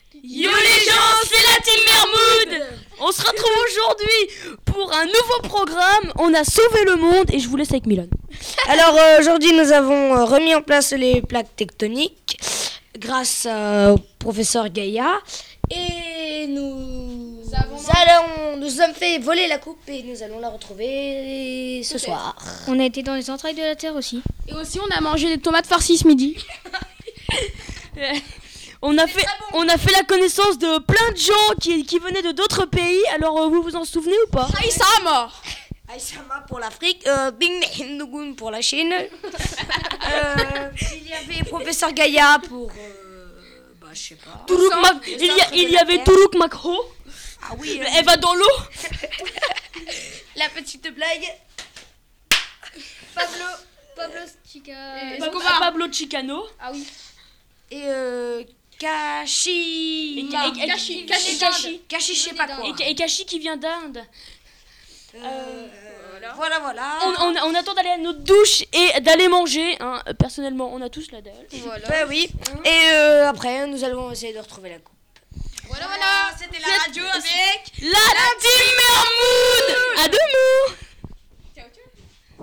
Yo les gens, c'est la team Mermoud. On se retrouve aujourd'hui pour un nouveau programme. On a sauvé le monde et je vous laisse avec Milan. Alors aujourd'hui nous avons remis en place les plaques tectoniques grâce au professeur Gaïa et nous sommes fait voler la coupe et nous allons la retrouver ce soir. On a été dans les entrailles de la terre aussi. Et aussi on a mangé des tomates farcies ce midi. On a fait la connaissance de plein de gens qui venaient de d'autres pays. Alors vous vous en souvenez ou pas? Aïssam Aïssama pour l'Afrique, Bing Ndugun pour la Chine. Il y avait professeur Gaïa pour je sais pas. Il y avait Toulouk Makho. Ah oui, Elle va dans l'eau. la petite blague. Pablo Chica. Pablo Chicano. Ah oui. Et Kashi. Kashi, je sais pas quoi. Et Kashi qui vient d'Inde. Voilà. On attend d'aller à notre douche et d'aller manger. Hein. Personnellement, on a tous la dalle. Voilà. Ben oui. Et après, nous allons essayer de retrouver la coupe. Voilà. C'était la radio avec La